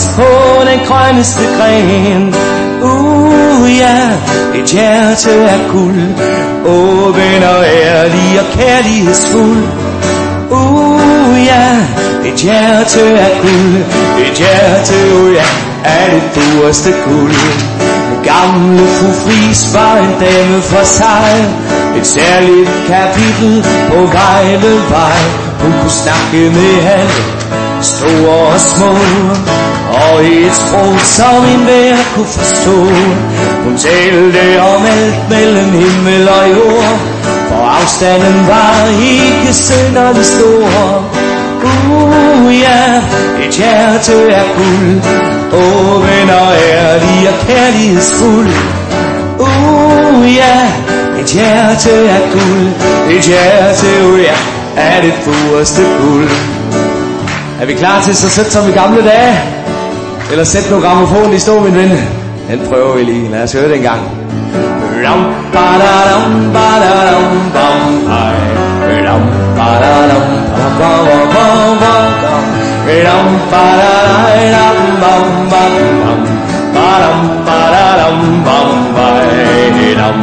på den grønneste gren. Ja, et hjerte er guld, åben og ærlig og kærlighedsfuld. Ja, et hjerte er guld, et hjerte, ja, er det pureste guld. Gamle fru Friis var en dame for sig, et særligt kapitel på Vejlevej. Hun kunne snakke med alle, store og små, og i et sprog, som enhver kunne forstå. Hun talte om alt mellem himmel og jord, for afstanden var ikke synderlig stor. Ja, et hjerte er guld, åben og ærlig og kærlighedsfuld. Ja, et hjerte er guld, et hjerte, ja, er det pureste guld. Er vi klar til så sødt som i gamle dage? Eller sæt nu grammofonen i stå, min ven. Den prøver vi lige. Lad os høre det en gang. Ram ba-da-dam, ba-da-dam, bam, hej. Ram ba-da-dam, ba-da-dam, ram ba-da-dam, bam, bam, bam. Ba-dam, ba-da-dam, bam, hej. Ram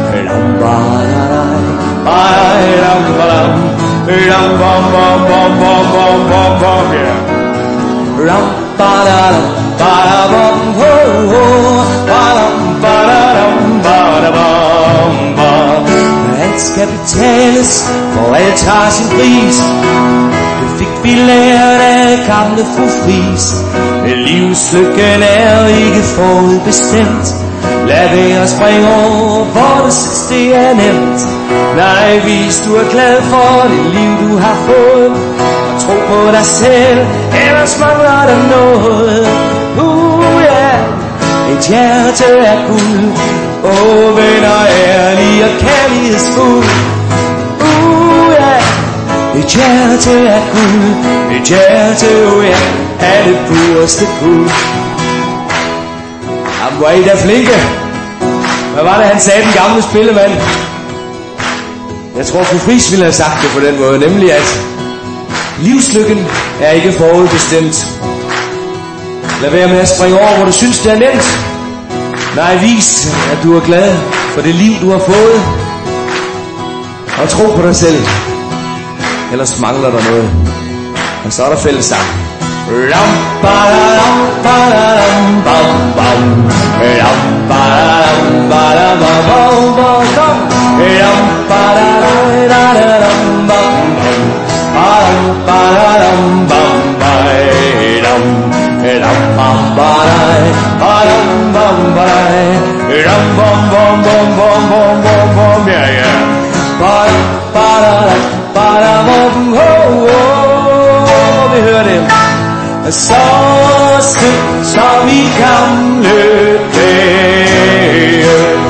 ba-da-dam, ba-da-dam, ba-dam. Ram bam, bam, bam, bam, bam, bam, bam, yeah. Ram ba-da-dam, ba-da-bam, ho, ho. Ba-dam, ba-da-dam, ba-da-bam, bam. Alt skal betales, for alt har sin pris. Det fik vi lært af gamle fru Friis. Livslykken er ikke forudbestemt. Lad være at springe over, hvor du synes det er nemt. Nej, hvis du er glad for det liv du har fået, og tro på dig selv, ellers mangler der noget. Ja, et hjerte er guld, åben og ærlig og kærlighedsfuld. Ja, et hjerte er guld, et hjerte, ja, er det pureste guld. Jamen, hvor er I da flinke. Hvad var det, han sagde, den gamle spillemand? Jeg tror, fru Friis ville have sagt det på den måde, nemlig at livslykken er ikke forudbestemt. Lad være med at springe over, hvor du synes, det er nemt. Nej, vis, at du er glad for det liv, du har fået. Og tro på dig selv. Ellers mangler der noget. Og så er der fællessang. Ram ba-da-dam, ba-da-dam, bam, bam. Ram ba-da-dam, ba-da-dam, bam, bam, bam. Ram ba-da-da-da-da-dam, bam, bam. Ram ba-da-dam, bam, ba-dam. Ram bam, ba-dam, ba-dam, bam, ba-dam. Ram bam, bam, bam, bam, bam, bam, bam, ja, ja. Ba-dam, ba-da-dam, ba-dam, bam, ho, ho. Vi hører det. Så sødt som i gamle dage.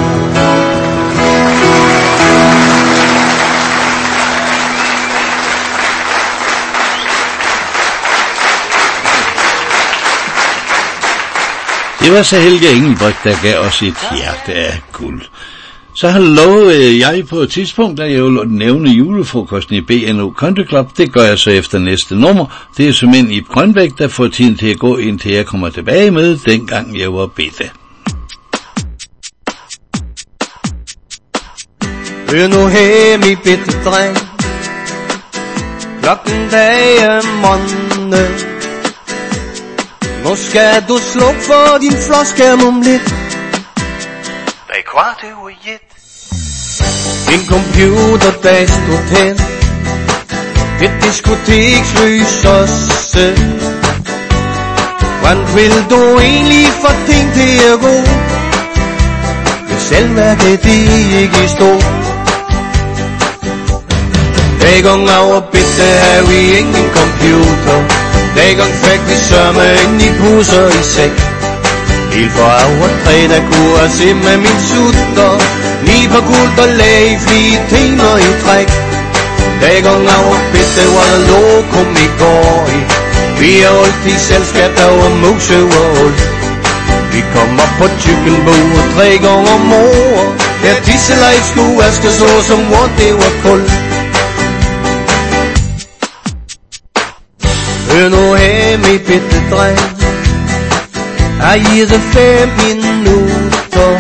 Det var så Helge Engelbrecht, der gav os et hjerte af guld. Så har lovet jeg på et tidspunkt, at jeg vil nævne julefrokosten i BNO Country Club. Det gør jeg så efter næste nummer. Det er simpelthen Ib Grønbæk, der får tiden til at gå, indtil jeg kommer tilbage med, dengang jeg var bitte. Hør nu her, mi bitte dreng. Klokken dag måned. Nu skal du slukke for din flåskærm om lidt. Der er kvart over 1. Din computer, der stod hen. Et diskotekslys også. Hvordan vil du egentlig få ting til at gå? Hvis selvmærket de ikke stå. Dengang over bitte havde vi ingen computer. Dengang fik vi sørme ind i busser i sæk. Helt for over 3, der kunne jeg se med min sutter. Lige på guld og lag i flere timer i træk. Dengang over bitte var der lokum i går i. Vi er altid selskab, der var mose og old. Vi kommer på tykkenbord 3 gange om året. Der tisselejt skulle vaske så som hvor det var koldt. Hør nu her, mi bitte dreng. Jeg giver dig 5 minutter,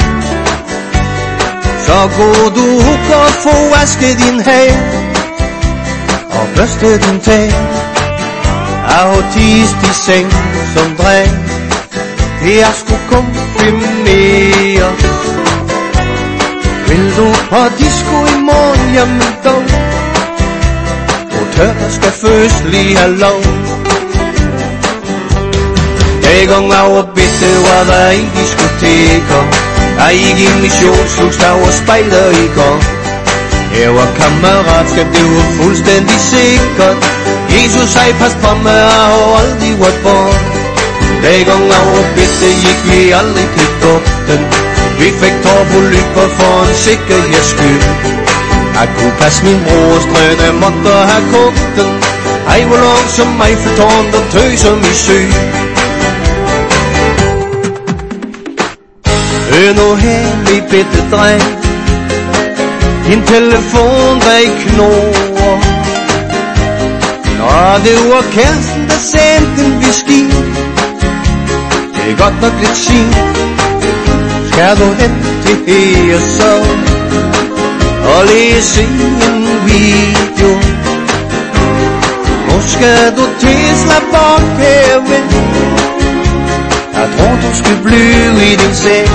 så går du og få vasket din hage og børste din tag. Jeg har tist i seng som dreng, jeg skulle konfirmere. Vil du på disco i morgen, jamen dog, og tørre skal først lige have lov. Dengang jeg var bitte, var der i diskoteker. Jeg gik i missionslux, der var spejder i går. Jeg var kammeratskab, det var fuldstændig sikkert. Jesus sagde, pas på mig, jeg har aldrig været born. Dengang jeg var bitte, gik vi aldrig til duften. Vi fik torpolyper for en sikkerheds skyld. Jeg kunne passe min brors drøn, jeg måtte have kogt den. Jeg var lang som Eiffeltårn, der tøg som i sø. Hør nu her, min bitte dreng, din telefon der knurrer. Nå, det var kæresten, der sendte en whisky. Det er godt nok lidt sent. Skal du hen til her så og læse en video? Nu skal du til slappe op, kære ven. Jeg tror du skal blive i din seng.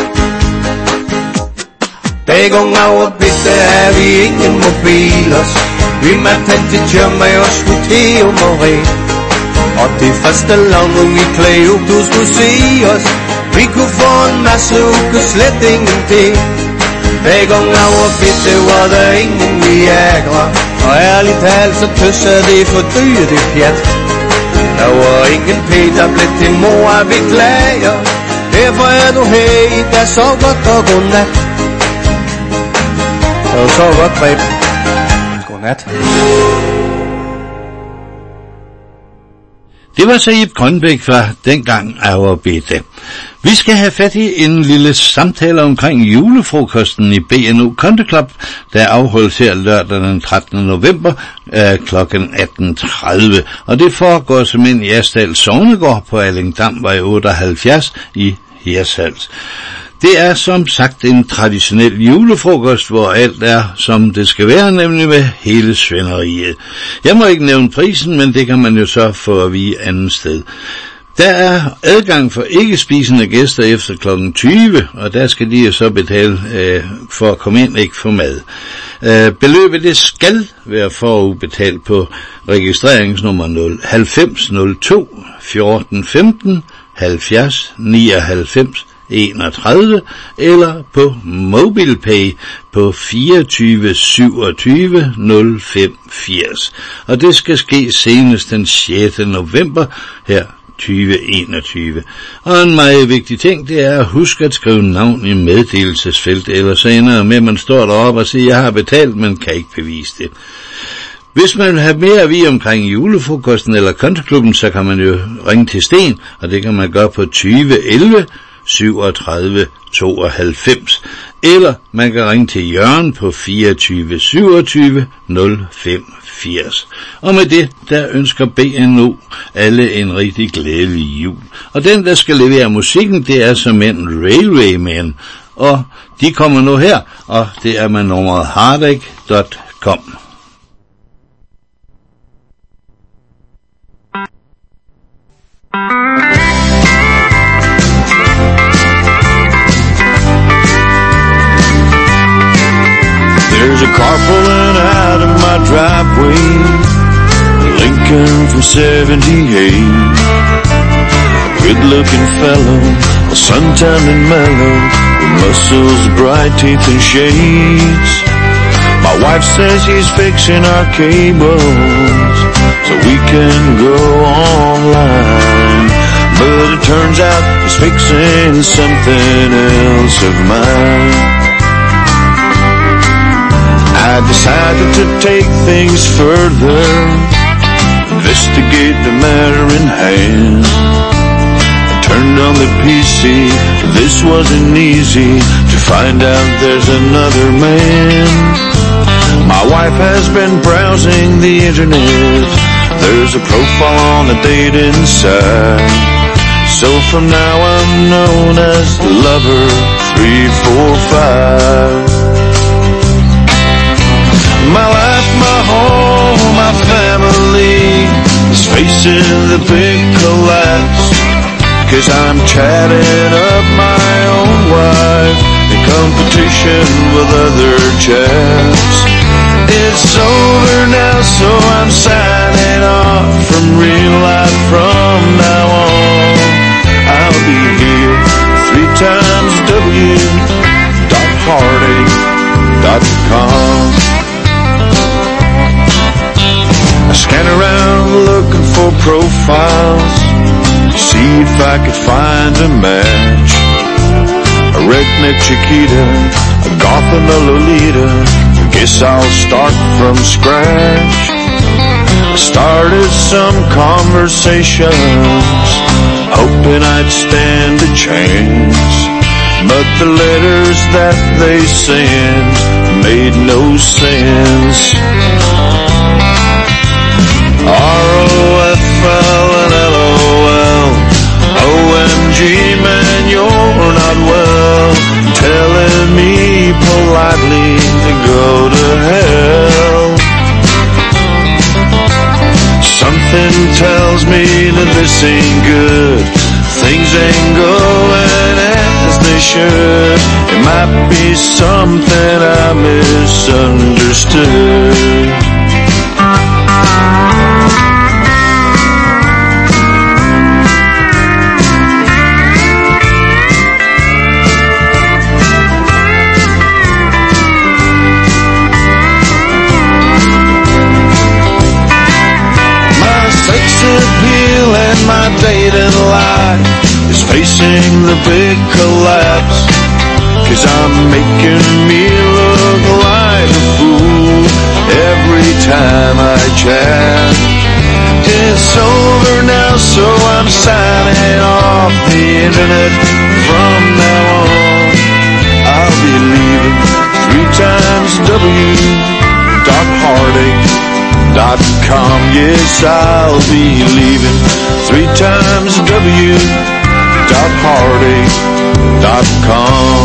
Dengang jeg var bitte, havde vi ingen mobiler. Vi måtte hen til Tjørma og skulle til Marie. Og det første lange vi klæde, du skulle se os. Vi kunne få en masse uger, slet ingenting. Dengang jeg var bitte, var der ingen Viagra. Og ærligt talt, så tøsser det for dyre, det pjat. Der var ingen p-tablet til mor, jeg beklager. Derfor er du her, der så godt og godnat. Og så godt, Preben. Godnat. Det var så Ib Grønbæk fra Dengang jeg var bitte. Vi skal have fat i en lille samtale omkring julefrokosten i BNO Country Club, der afholdes her lørdag den 13. november kl. 18.30. Og det foregår simpelthen i Asdal Sognegård på Allingdamvej 78 i Hirtshals. Det er som sagt en traditionel julefrokost, hvor alt er som det skal være, nemlig med hele svenderiet. Jeg må ikke nævne prisen, men det kan man jo så få at vide andet sted. Der er adgang for ikke spisende gæster efter kl. 20, og der skal de jo så betale for at komme ind, ikke for mad. Beløbet det skal være forudbetalt på registreringsnummer 90 02 14 15 70 99 31 eller på MobilePay på 24 27 05 80. Og det skal ske senest den 6. november her 2021. Og en meget vigtig ting, det er at huske at skrive navn i meddelelsesfelt, ellers ender med, at man står deroppe og siger, jeg har betalt, men kan ikke bevise det. Hvis man vil have mere at vide omkring julefrokosten eller countryklubben, så kan man jo ringe til Sten, og det kan man gøre på 20 11 37 92, eller man kan ringe til Jørgen på 24 27 05 80. Og med det, der ønsker BNO alle en rigtig glædelig jul. Og den, der skal levere musikken, det er såmænd Railwayman, og de kommer nu her, og det er med nummeret hardegg.com. There's a car pulling out of my driveway, a Lincoln from 78. A good-looking fellow, all sun-tanned and mellow, with muscles, bright teeth and shades. My wife says he's fixing our cables so we can go online, but it turns out he's fixing something else of mine. I decided to take things further, investigate the matter in hand. I turned on the PC, this wasn't easy, to find out there's another man. My wife has been browsing the internet, there's a profile on the dating site. So from now I'm known as Lover 345. My life, my home, my family is facing the big collapse, 'cause I'm chatting up my own wife in competition with other chaps. It's over now, so I'm signing off from real life from now on. I'll be here 3 times w.heartache.com. I scan around looking for profiles, see if I could find a match. A redneck Chiquita, a goth and a Lolita, guess I'll start from scratch. I started some conversations, hoping I'd stand a chance, but the letters that they sent made no sense. ROFL and LOL, OMG man, you're not well, telling me politely to go to hell. Something tells me that this ain't good, things ain't going as they should. It might be something I misunderstood. And my dating life is facing the big collapse, 'cause I'm making me look like a fool every time I chat. It's over now, so I'm signing off the internet from now on. I'll be leaving 3 times w.heartache.com. Yes, I'll be leaving 3 times w.heartache.com.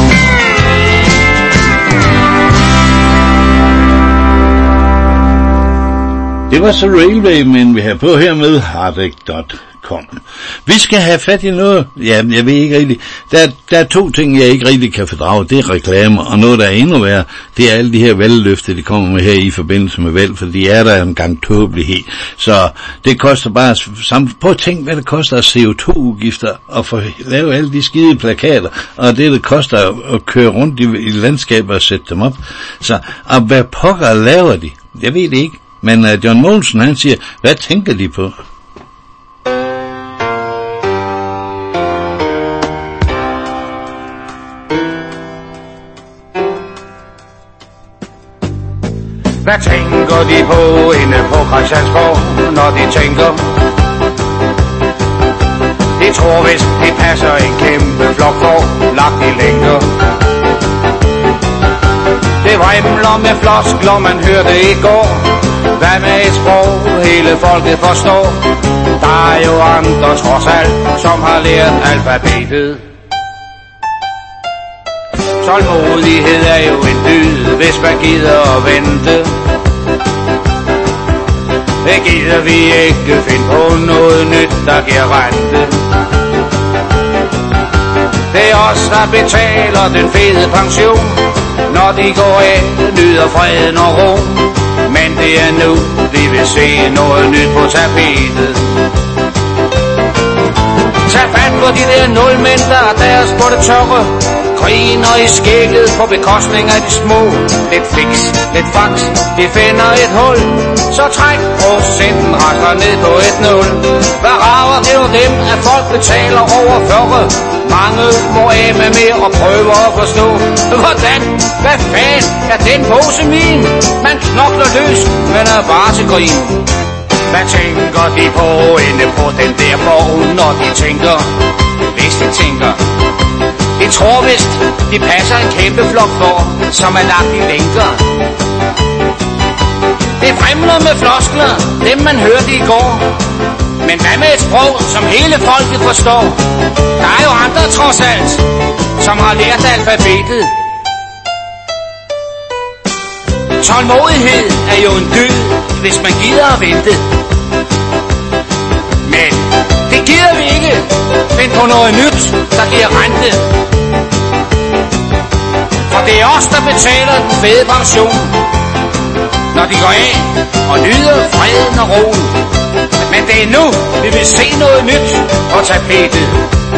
Det var så Railway, men vi har på her med heartache.com. Vi skal have fat i noget, ja, jeg ved ikke rigtig. Der er 2 ting, jeg ikke rigtig kan fordrage. Det er reklamer, og noget, der er endnu værre, det er alle de her valgløfter, de kommer med her i forbindelse med valg, for de er der en gang tåbelighed. Så det koster bare, prøv at tænke, hvad det koster af CO2-udgifter at få lave alle de skide plakater, og det koster at køre rundt i landskaber og sætte dem op. Så, og hvad pokker laver de? Jeg ved det ikke. Men John Mogensen, han siger, hvad tænker de på? Hvad tænker de på inde på Christiansborg, når de tænker? De tror vist, de passer en kæmpe flok for lagt i lænker. Det vrimler med floskler, man hørte i går. Hvad med et sprog, hele folket forstår? Der er jo andre trods alt, som har lært alfabetet. Tålmodighed er jo en dyd, hvis man gider at vente. Det gider vi ikke finde på noget nyt, der giver rente. Det er os, der betaler den fede pension. Når de går af, nyder freden og ro. Men det er nu, vi vil se noget nyt på tapetet. Tag fat på de der nulmænd, der er deres på det tørre. Griner i skægget på bekostning af de små. Lidt fix, lidt fax, de finder et hul. Så træk procenten rasler ned på et 0. Hvad rager det jo dem, at folk betaler over 40? Mange må af med mere og prøver at forstå. Hvordan? Hvad fanden er den pose min? Man knokler løs, men er bare til grin. Hvad tænker de på inde på den der borg, når de tænker? Hvis de tænker. De tror vist, de passer en kæmpe flok for, som er lagt i lænker. Det fremler med floskler, dem man hørte i går. Men hvad med et sprog, som hele folket forstår? Der er jo andre trods alt, som har lært alfabetet. Tålmodighed er jo en dyd, hvis man gider at vente. Men det gider vi ikke. Find på noget nyt, der giver rente. For det er os, der betaler den fede pension, når de går af og nyder freden og roen. Men det er nu, vi vil se noget nyt på tapetet.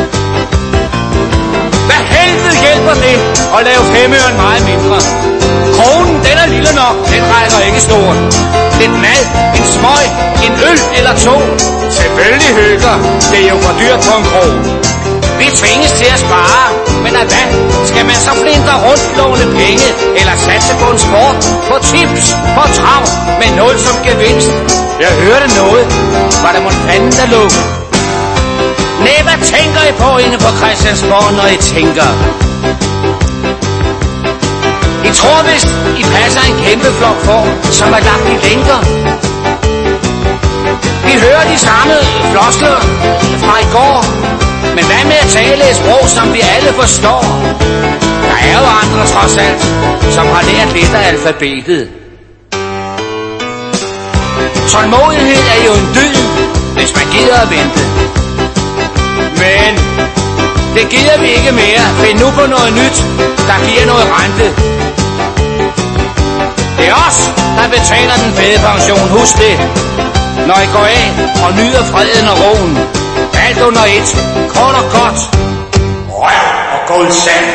Hvad helvede hjælper det at lave 5 øre meget mindre? Kronen, den er lille nok, den rækker ikke stort. Lidt mad, en smøg, en øl eller 2. Selvfølgelig hygger, det er jo for dyrt på en krog. Vi tvinges til at spare, men af hvad? Skal man så flintre rundt låne penge, eller satse på en sport, på tips, på trav, med 0 som gevinst? Jeg hørte noget, var der mon fanden der lå? Næh, hvad tænker I på inde på Christiansborg, når I tænker? I tror vist, I passer en kæmpe flok for, som er lagt i lænker. Vi hører de samme floskler fra i går. Men hvad med at tale et sprog, som vi alle forstår? Der er jo andre trods alt, som har lært lidt af alfabetet. Tålmodighed er jo en dyd, hvis man gider at vente. Men det gider vi ikke mere. Find nu på noget nyt, der giver noget rente. Det er os, der betaler den fede pension. Husk det, når I går af og nyder freden og roen. Alt under et, kort og godt, røv og guldsand.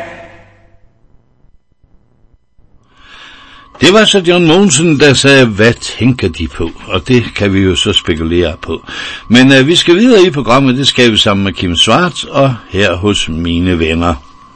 Det var så John Mogensen, der sagde, hvad tænker de på? Og det kan vi jo så spekulere på. Men vi skal videre i programmet, det skal vi sammen med Kim Schwartz og her hos Mine Venner.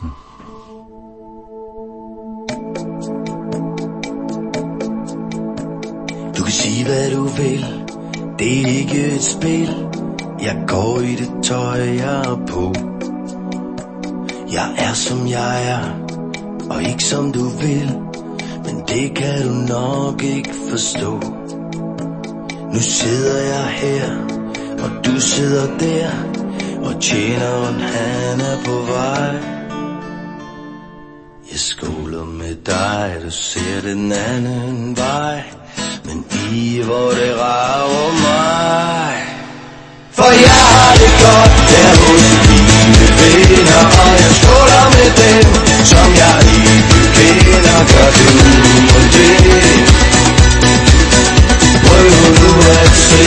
Du kan sige hvad du vil, det er ikke et spil. Jeg går i det tøj jeg er på. Jeg er som jeg er, og ikke som du vil. Men det kan du nok ikke forstå. Nu sidder jeg her, og du sidder der, og tjeneren han er på vej. Jeg skoler med dig, du ser den anden vej. Men i hvor det rager mig. For jeg har det godt der hos mine venner, og jeg skåler med dem, som jeg ikke kender. Gør du og det, prøv du at se.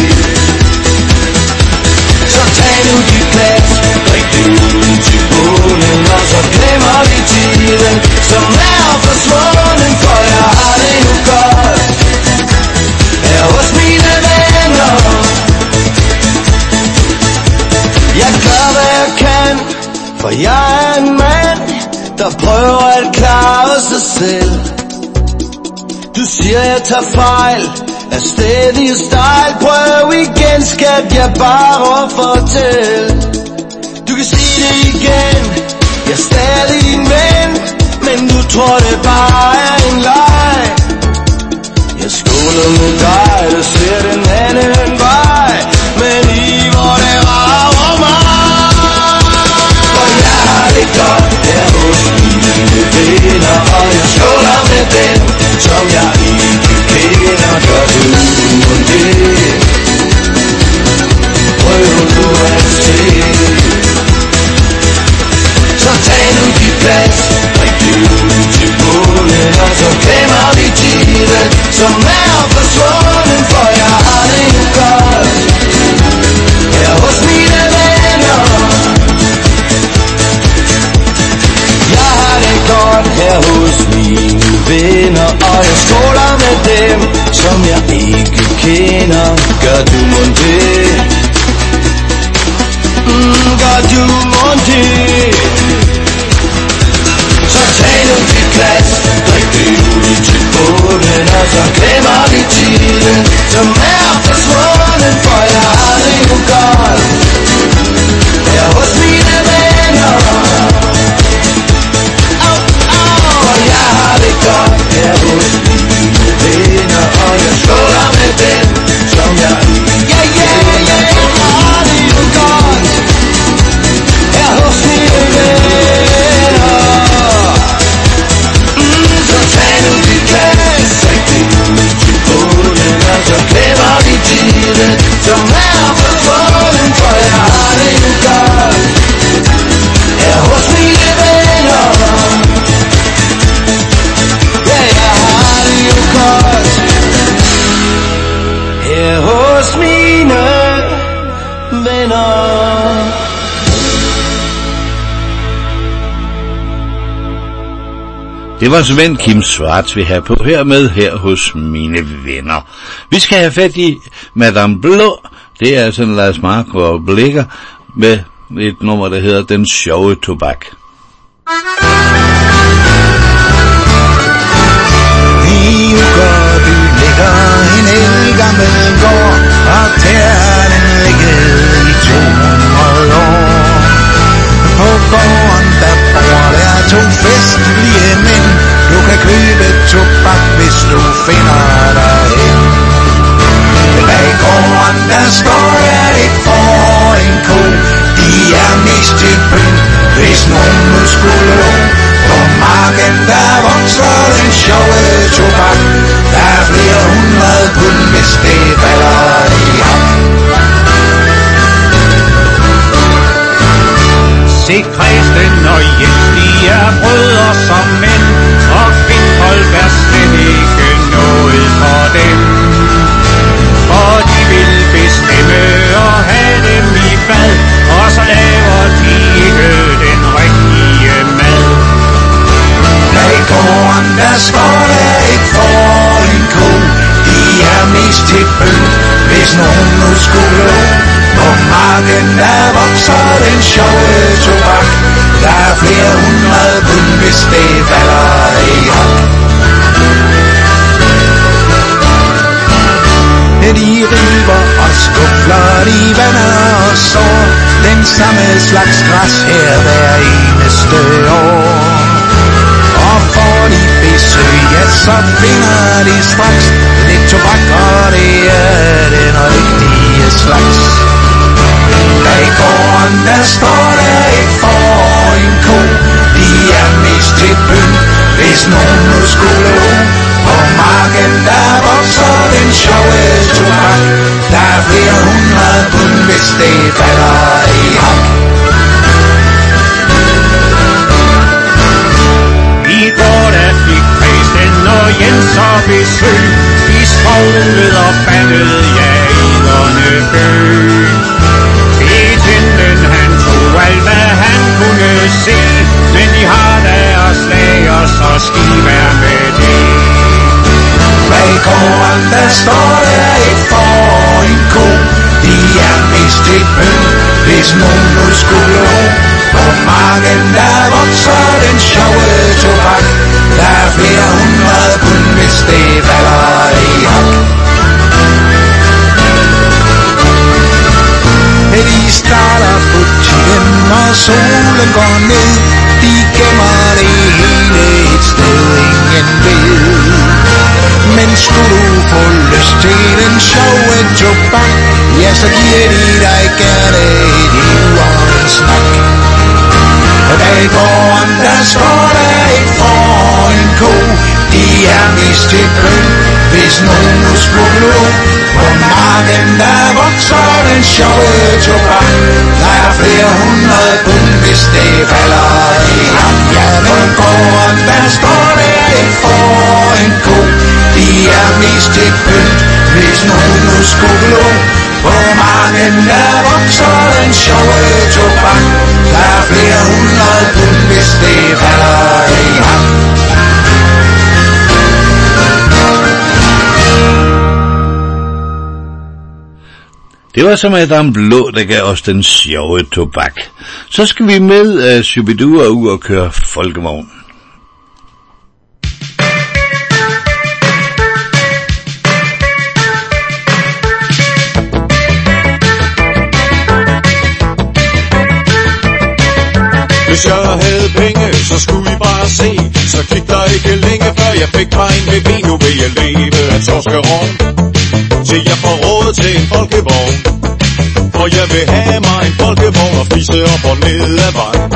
Så tag nu dit plads, drik det ud til bunden, og så glemmer vi tiden, som er forsvunden. For jeg har det nu godt her hos mine venner. Jeg gør hvad jeg kan, for jeg er en mand, der prøver at klare sig selv. Du siger jeg tager fejl, er stedig og stejl. Prøv igen skat, jeg bare fortæl. Du kan sige det igen, jeg er stadig din ven, men du tror det bare er en leg. Jeg skåler med dig, der ser den anden vej, men i hvor det rager mig. For jeg har det godt her hos mine venner, og jeg skåler med dem, som jeg ikke kender. Gør du og det, prøv du at se. Så tag nu dit plads, drik det ud til bunden, og så glemmer vi tiden, som er forsvunden. For jeg har det nu godt her hos mine venner. Jeg har det godt her hos mine venner, og jeg skåler med dem, som jeg ikke kender. Gør du mon det? Gør du mon det? Så tag nu dit plads, drik det ud til bunden, og så glemmer vi tiden, som er forsvunden. For jeg har det nu godt her hos mine venner. For jeg har det godt her hos mine venner, og jeg skåler med dem, som jeg ikke kender. Det var Svend Kim Schwartz, vi havde på her hos mine venner. Vi skal have fat i Madame Blå. Det er sådan Lars Mark og Blikker med et nummer, der hedder Den sjove tobak. I Ugerby ligger en ældgammel gård, og der har den ligget i 200 år. På gården der bor der 2 festlige mænd. Du kan købe tobak, hvis du finder dig hen. Bag gården der står der et får og en ko. De er mest til pynt, hvis nogen nu skulle lo. På marken der vokser den sjove tobak. Der er flere 100 pund, hvis det falder i ham. Se Kristen og Jens, de er brødre som mænd, og Findholdt er slet ikke noget for dem. For de vil bestemme og have dem i bad, og så laver de ikke den rigtige mad. Bag gården der står der et får og en ko. De er mest til pynt, hvis nogen nu skulle lo. På marken der vokser den sjove tobak. Der er flere 100 pund, hvis det falder i hak. De river og skufler, de vander og sår den samme slags græs her hver eneste år. Og får de besøg, ja, så finder de straks lidt tobak, og det er den rigtige slags. Bag gården der står der et får og en ko. De er mest til pynt, hvis nogen nu skulle lo. På marken der vokser den sjove tobak. Der er flere 100 pund, hvis det falder i hak. I går der fik Kristen og Jens og besøg. I skoven ved og fattede jægerne bøg. Betjenten han tog alt hvad han kunne se, men de har deres slag, og så skal de være med det. Bag gården der står der et får og en ko. De er mest til pynt, hvis nogen nu skulle lo. På marken der vokser den sjove tobak. Der er flere 100 pund, hvis det falder i hak. De starter butikken, når solen går ned. De gemmer det hele et sted, ingen ved. Men skulle du få lyst til den sjove tobak, ja, så giver de dig gerne et hiv og en snak. Bag gården der står der et får og en ko. De er mest til pynt, hvis nogen nu skulle lo. På marken der vokser den sjove tobak. Der er flere 100 pund, hvis det falder i ham. Ja, på gården der står der et får og en ko. De er mest til pynt, hvis nogen nu skulle lo. På marken der vokser den sjove tobak. Der er flere 100 pund, hvis det falder i ham. Det var så Madame Blå, der gav os den sjove tobak. Så skal vi med Shubidua ud og køre folkevogn. Hvis jeg havde penge, så skulle I bare se. Så gik der ikke længe, før jeg fik mig en med ben. Nu vil jeg leve af torskerogn, til jeg får råd til en folkevogn. For jeg vil have mig en folkevogn og fise op og ned ad vejen.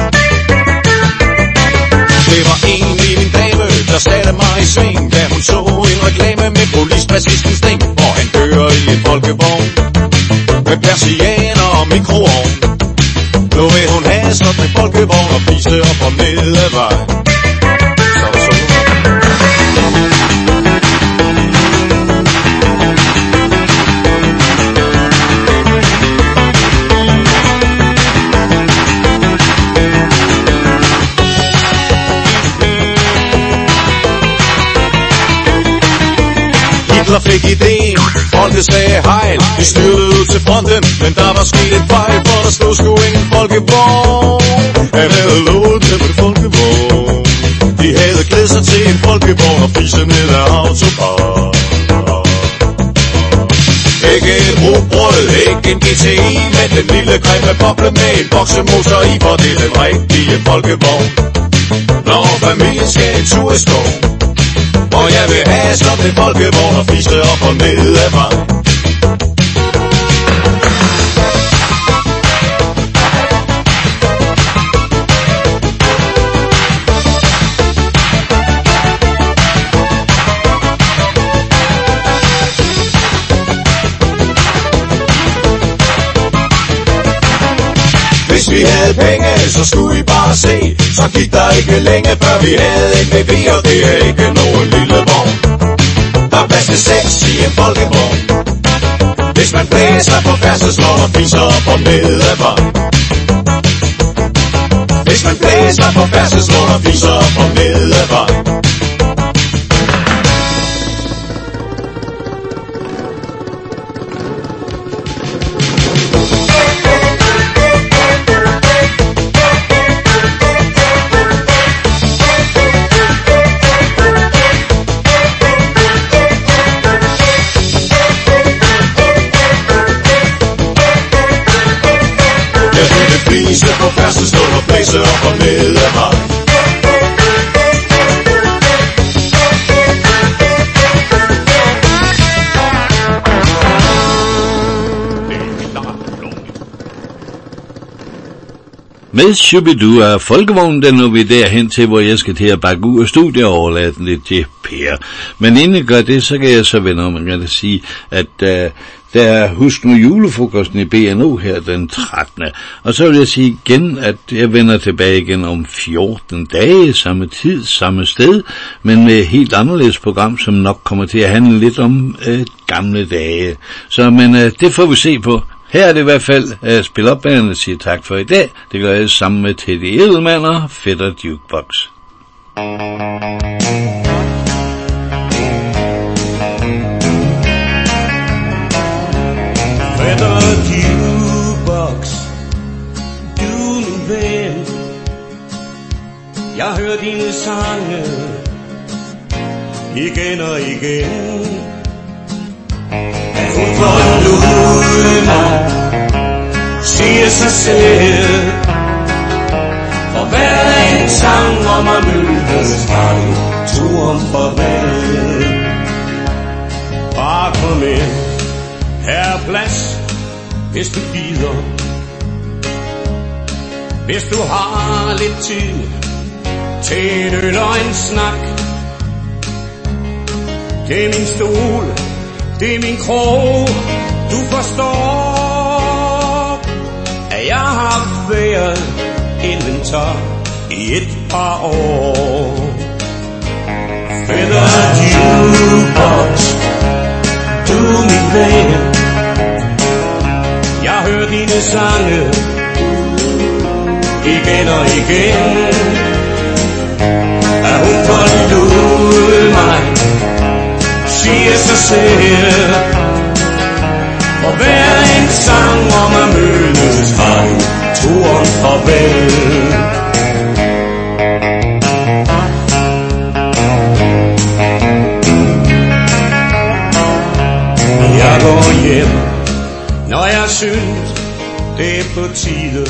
Det var egentlig min dame, der satte mig i sving, da hun så en reklame med polisbassisten Sting. Og han kører i en folkevogn med persianer og mikroovn. Nu vil hun have sådan en folkevogn og fise op og ned ad vejen. der fik ideen. Folket sagde hejl, de styrtede ud til fronten, men der var sket en fejl, for der stod sgu ingen folkevogn. Han havde lovet dem en folkevogn. De havde glædet sig til en folkevogn og fise ned af autobahn. Ikke et rugbrød, ikke en GTI, men den lille grimme boble med en boksemotor i, for det er den rigtige folkevogn. Når familien skal en tur i skov, og jeg vil have som en folkevogn og fise op og ned af vej. Hvis vi havde penge, så skulle I bare se. Så gik der ikke længe, før vi havde en BB, og det er ikke nogen lille vogn. Der er plads til 6 i en folkevogn. Hvis man blæser på færdselsloven og fiser op og ned ad vej. Hvis man blæser på færdselsloven og fiser op og ned ad vej. Fise på færdselsloven og blæse op og ned ad vej. Med Shubidoo er folkevognen, den når vi derhen til, hvor jeg skal til at bakke ud af studiet og overlade den lidt til Per. Men inden jeg gør det, så kan jeg så vende om at sige, at der er husk nu julefrokosten i BNO her den 13. Og så vil jeg sige igen, at jeg vender tilbage igen om 14 dage, samme tid, samme sted, men med et helt anderledes program, som nok kommer til at handle lidt om gamle dage. Så men det får vi se på. Her er det i hvert fald Spil Op Band, og siger tak for i dag. Det gør jeg sammen med Teddy Edelmann og Fætter Jukebox. Fætter Jukebox, du min ven. Jeg hører dine sange igen og igen. Hun forlod mig, siger sig selv. For hver en sang om at mødes har du turen farvel. Bare kom ind, her er plads, hvis du gider. Hvis du har lidt tid til en øl og en snak. Det er min stol, det er min krog, du forstår, at jeg har været inventar i et par år. Fætter Jukebox, du min ven. Jeg hører dine sange igen og igen. At hun forlod mig, siger sig selv. Og hver en sang om at mødes har du turen farvel. Jeg går hjem, når jeg synes det er på tide.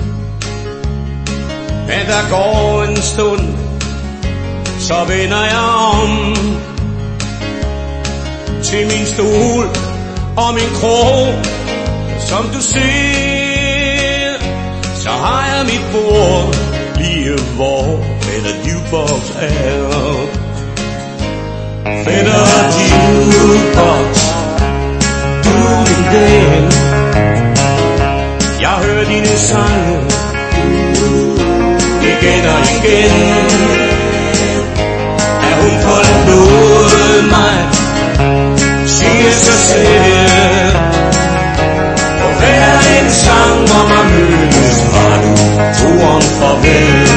Men der går en stund, så vender jeg om til min stol og min krog. Som du ser, så har jeg mit bord lige hvor Fætter Jukebox er. Fætter Jukebox, du min ven. Jeg hører dine sange igen og igen. At hun forlod mig, siger sig selv. For hver en sang om at mødes har du turen farvel.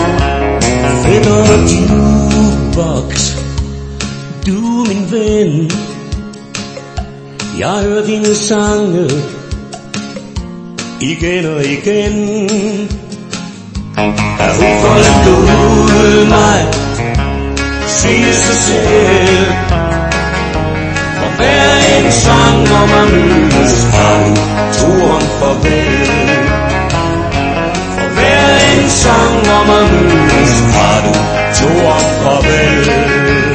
Fætter Jukebox, du min ven. sange igen og igen. Er udfoldet ud mig, siger sig selv. For hver en sang, hvor man mødes, har du turen farvel. For hver en sang, hvor man mødes, har du turen farvel.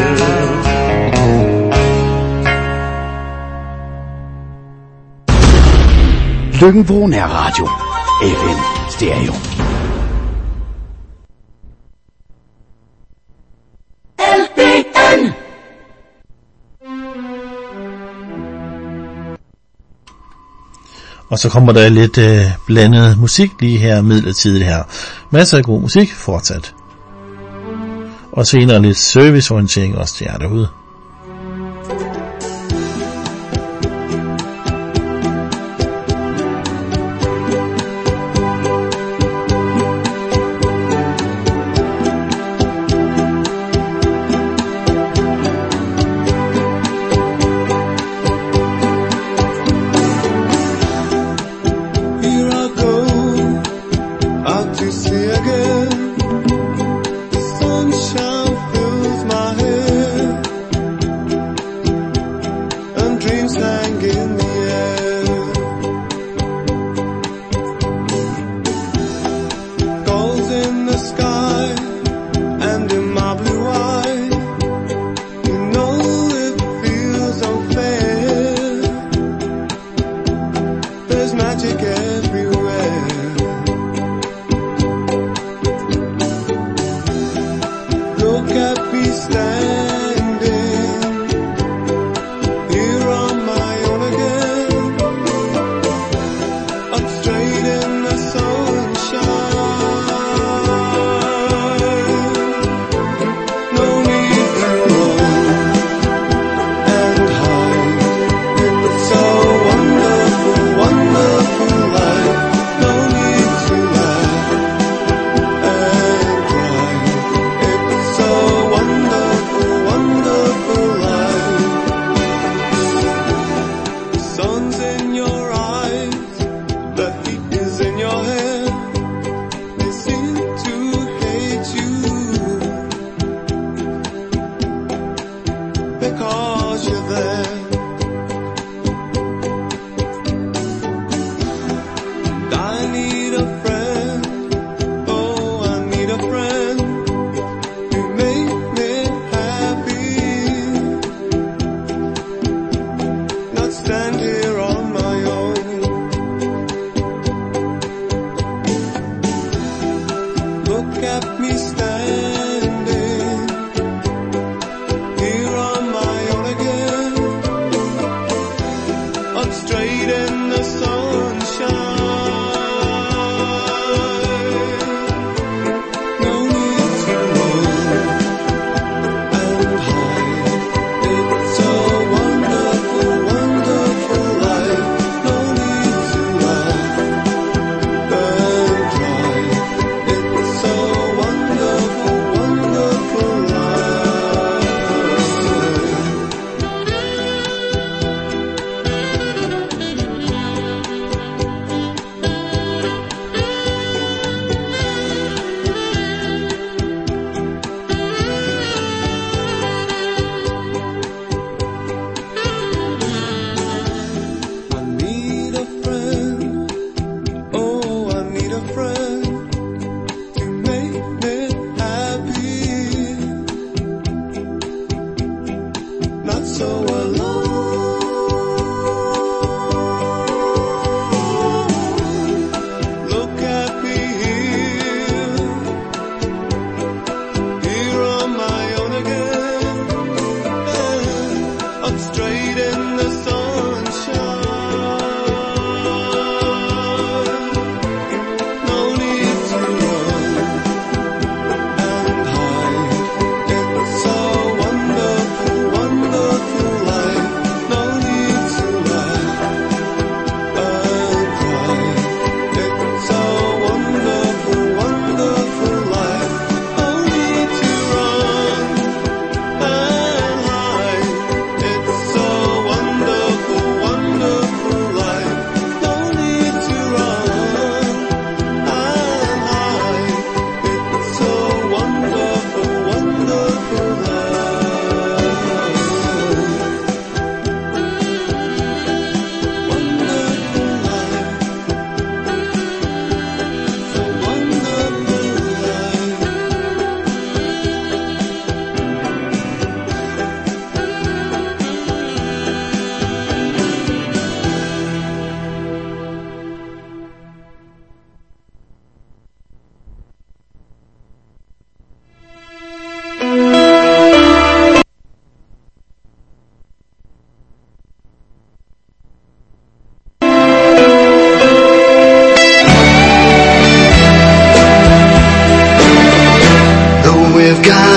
Løkken-Vrå Nærradio. FM Stereo. LBN. Og så kommer der lidt blandet musik lige her midlertidigt her. Masser af god musik fortsat. Og senere lidt serviceorientering også til jer derude.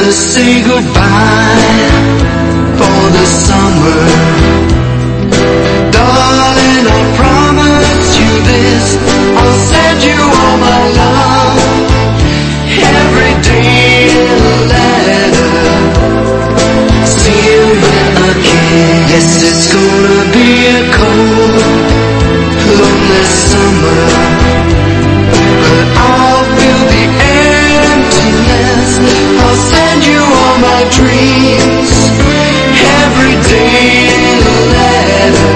wanna say goodbye for the summer. Darling, I promise you this, I'll send you all my love, every day in a letter, sealed with a kiss. Yes, it's gonna be a cold, lonely summer, but I'll fill the emptiness, I'll send you all my dreams, every day in a letter,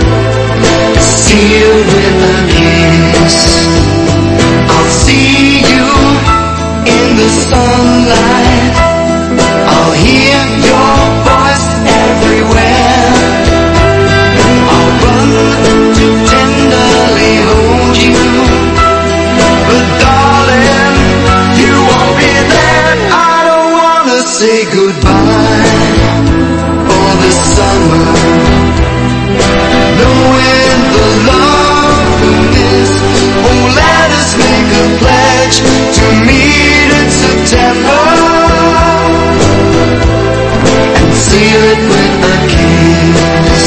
sealed with a kiss. I'll see you in the sunlight, I'll hear your voice everywhere, I'll run to tenderly hold you, but darling, you won't be there. I don't wanna say goodbye for the summer, knowing the love we miss. Oh, let us make a pledge to meet in September and seal it with a kiss.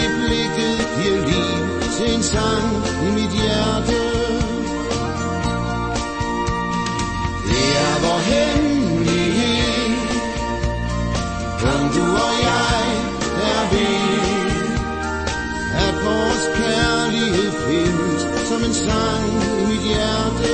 sang i mit hjerte. som en sang i mit hjerte.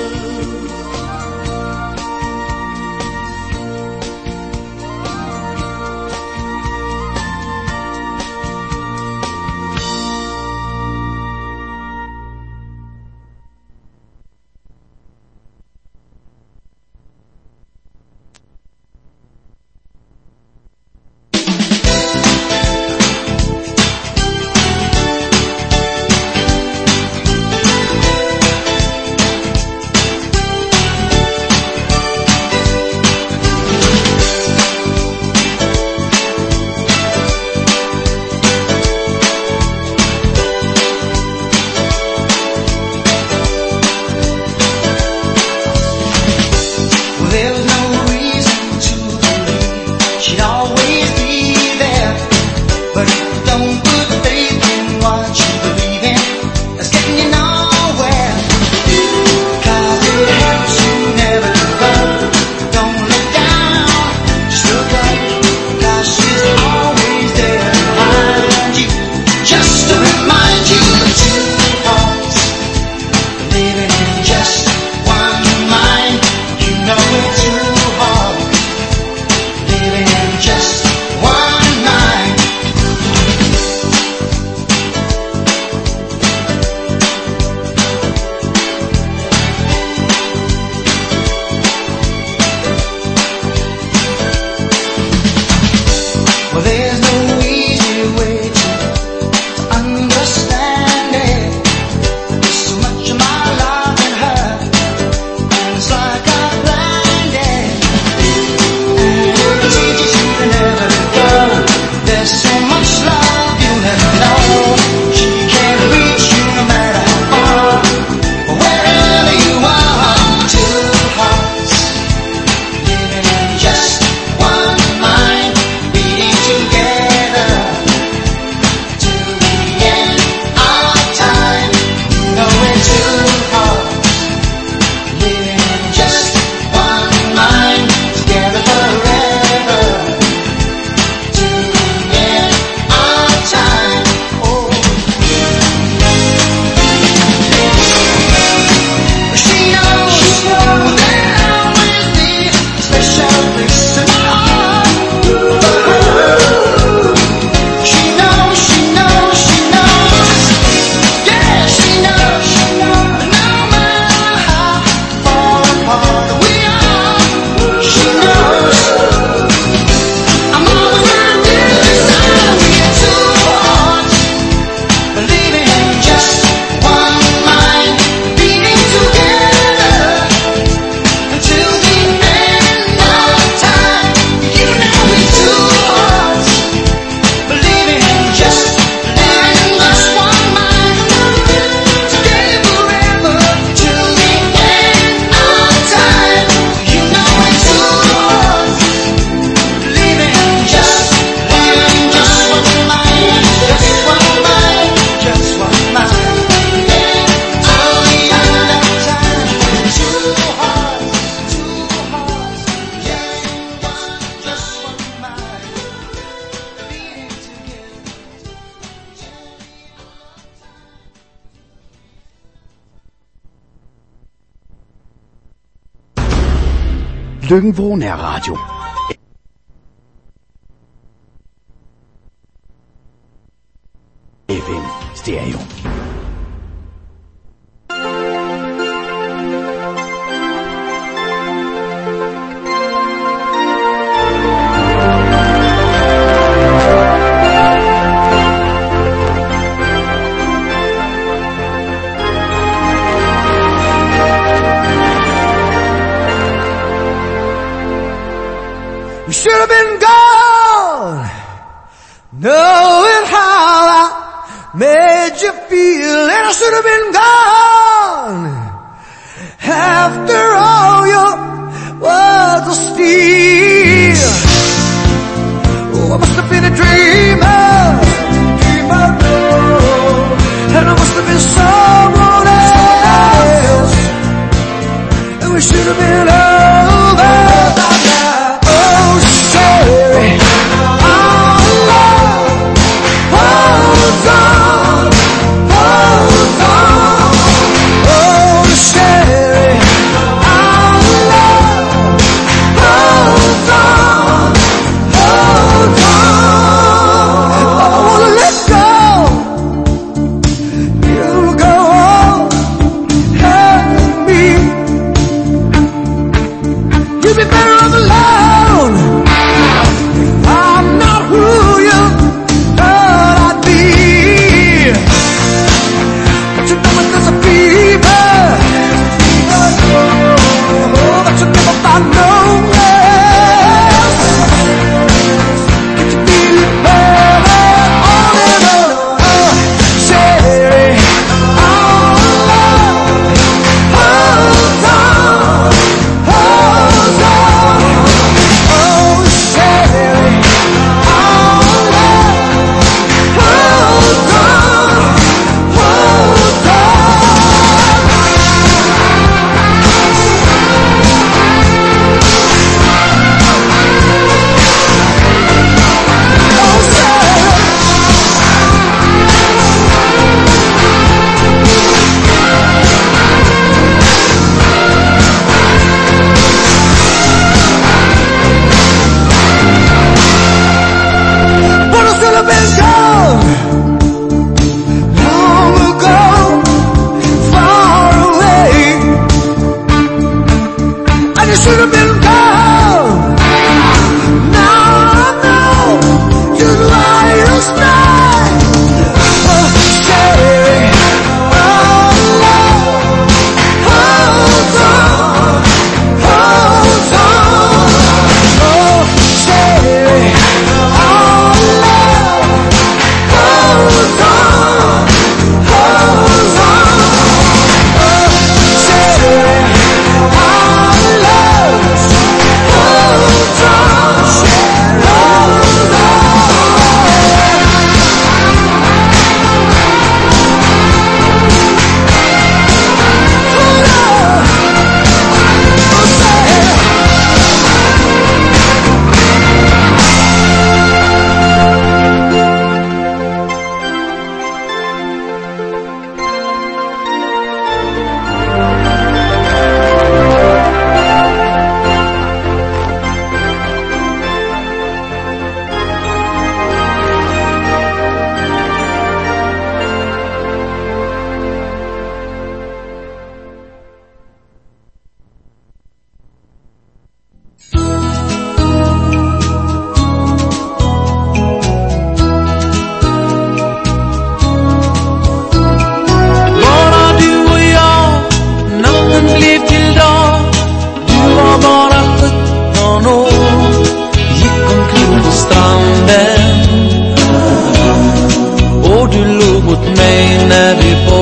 Lyngvå Nærradio. FM Stereo. We should have been gone, knowing how I made you feel, and I should have been gone. After all, your words are steel. Oh, I must have been a dreamer, and I must have been someone else, and we should have been over by now. Sorry, hold on, hold on.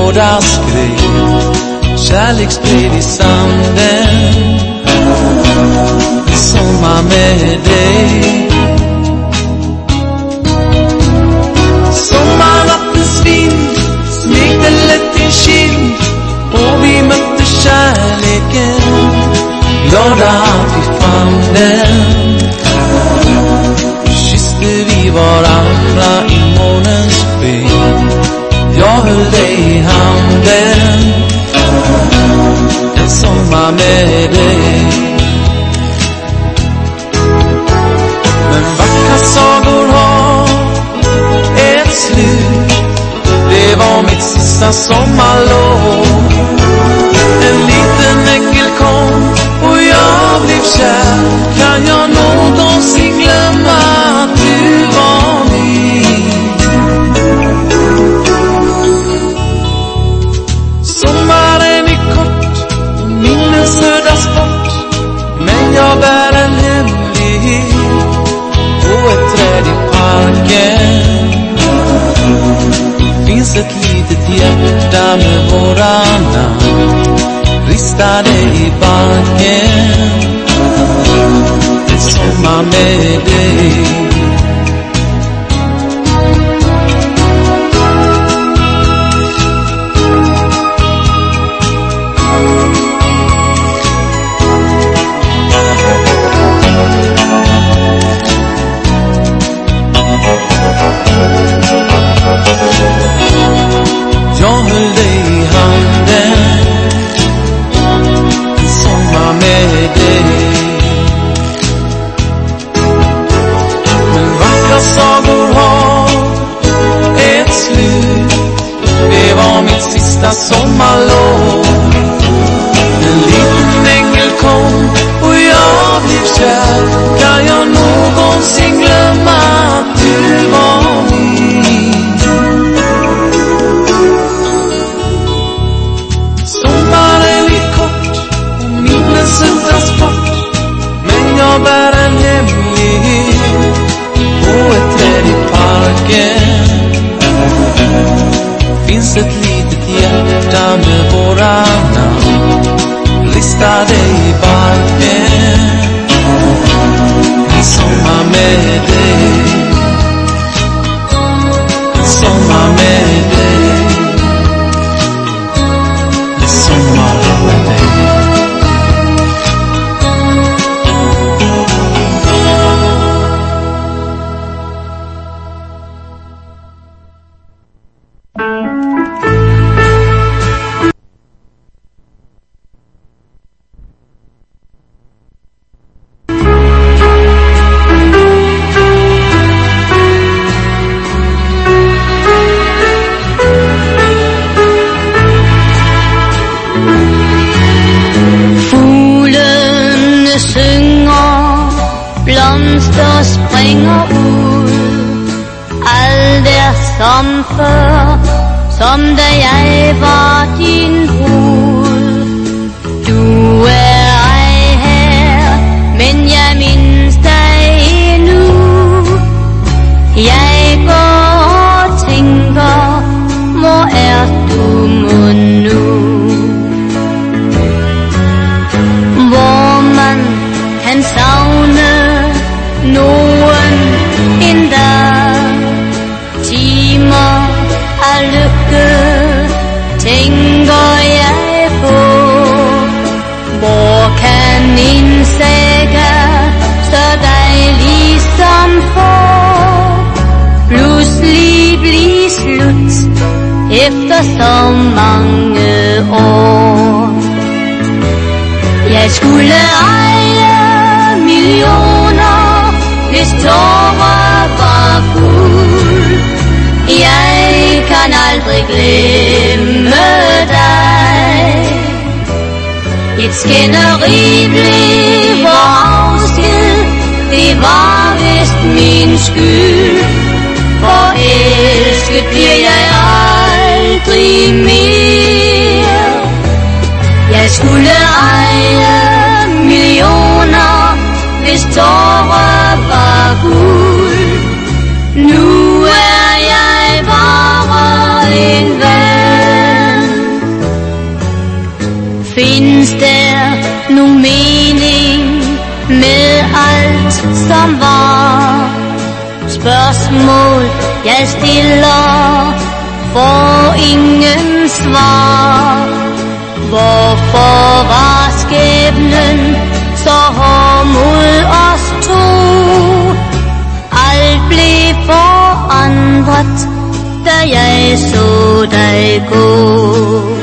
båda skrev kärleksbrev i sanden. Sommar med dig. Sommarnattens vind smekte lätt din kind och vi mötte kärleken, glada att vi fann den. Kysste vi varandra i månens sken, jag höll dig i handen. En sommar med dig. Men vackra sagor har ett slut. Det var mitt sista sommarlov. En liten ängel kom och jag blev kär. Kan jag någonsin glömma att du var min? Sommaren är kort och minnen suddas bort, men jag bär en hemlighet på ett träd i parken. Finns ett litet hjärta med våra namn ristade i barken. En sommar med dig. Jag höll dig i handen. En sommar med dig. Men vackra sagor har ett slut. Det var mitt sista sommarlov. En liten ängel kom och jag blev kär. Kan jag någonsin glömma att du var min? Sommaren är kort och minnen suddas bort, men jag bär en hemlighet på ett träd i parken. Finns ett litet hjärta med våra namn listade i barken. En sommar med dig. En sommar med dig. En sommar med dig. Blomster springer ud, alt er som før, som da jeg var din brud. Du er ej her, men jeg mindes dig endnu. Jeg går og tænker, hvor er du mon nu? Hvor man kan savne nogen en dag, timer af lykke, tænker jeg på. Hvor kan en saga så dejlig som får pludselig blive slut efter så mange år? Jeg skulle eje millioner, hvis tårer var guld. Jeg kan aldrig glemme dig. Et skænderi blev vor afsked, det var vist min skyld. Forelsket bliver jeg aldrig mere. Jeg skulle eje millioner, hvis tårer var guld. Nu er jeg bare en ven. Findes der nogen mening med alt som var? Spørgsmål jeg stiller får ingen svar. Hvorfor var skæbnen så hård mod os to? Alt blev forandret, da jeg så dig gå.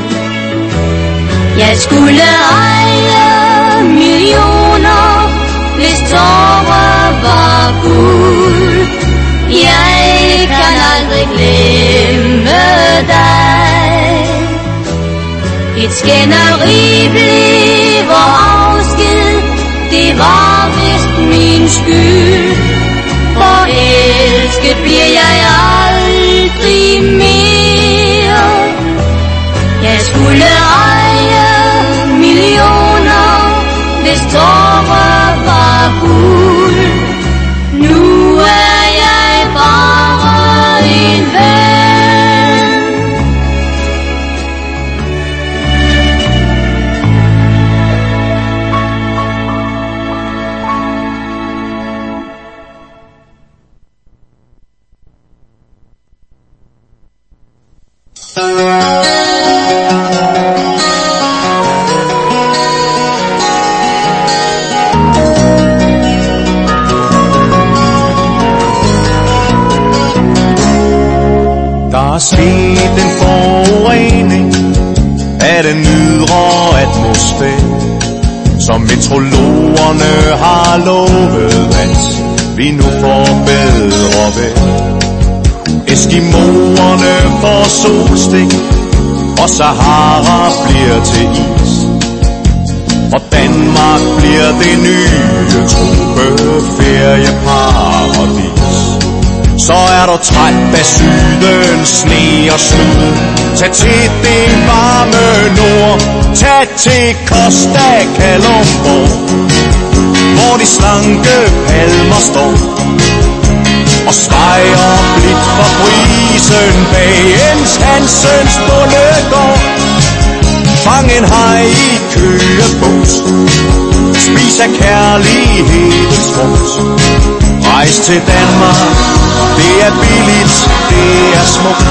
Jeg skulle eje millioner, hvis tårer var guld. Jeg kan aldrig glemme dig. Et skænderi blev vor afsked, det var vist min skyld. Forelsket bliver jeg aldrig mere. Jeg skulle eje millioner, hvis tårer var guld. Nu er jeg bare en ven. Der er sket en forurening af den ydre atmosfære, som meteorologerne har lovet, at vi nu får bedre vejr. Eskimoerne får solstik, og Sahara bliver til is, og Danmark bliver det nye tropeferieparadis. Så er du træt af sydens sne og slud, tag til det varme nord, tag til Costa Colombo, hvor de slanke palmer står og svejer blidt for brisen bag Jens Hansens bondegård. Fang en haj i køgebås, spis af kærlighedens frugt. Rejs til Danmark, det er billigt, det er smukt.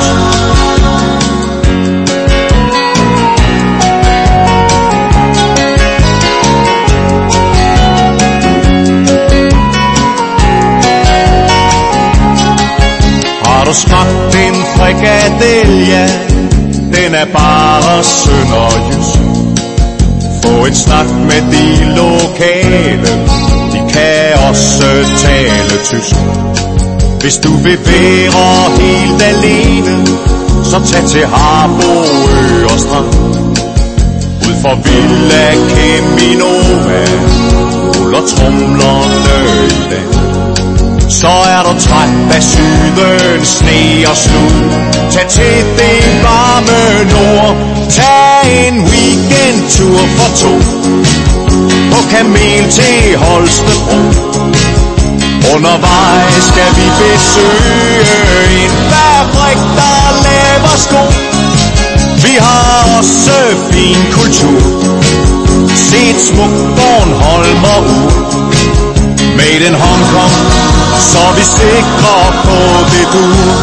Har du smagt en frikadelle? Den er bare sønderjysk. Få en snak med de lokale, de kan også tale tysk. Hvis du vil være helt alene, så tag til Harboøre og Strand. Ud for Villa Keminova ruller tromlerne i land. Så er du træt af sydens sne og slud, tag til det varme nord. Tag en weekendtur for to på kamel til Holstebro. Undervejs skal vi besøge en fabrik, der laver sko. Vi har også fin kultur, se et smukt Bornholmer ud. Made in Hong Kong, så vi sikre på det du.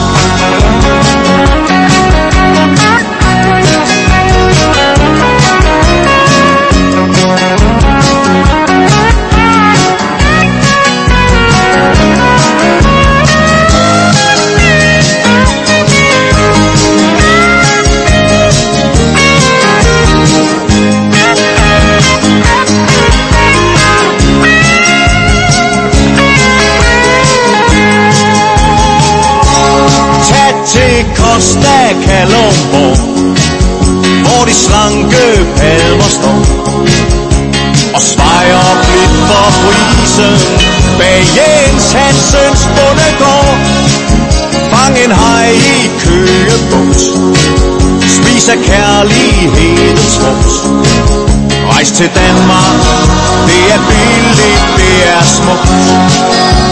Costa Colombo, hvor de slanke palmer står og svejer blidt for brisen bag Jens Hansens bondegård. Fang en haj i køgebås, spis af kærlighedens frugt. Rejs til Danmark, det er billigt, det er smukt.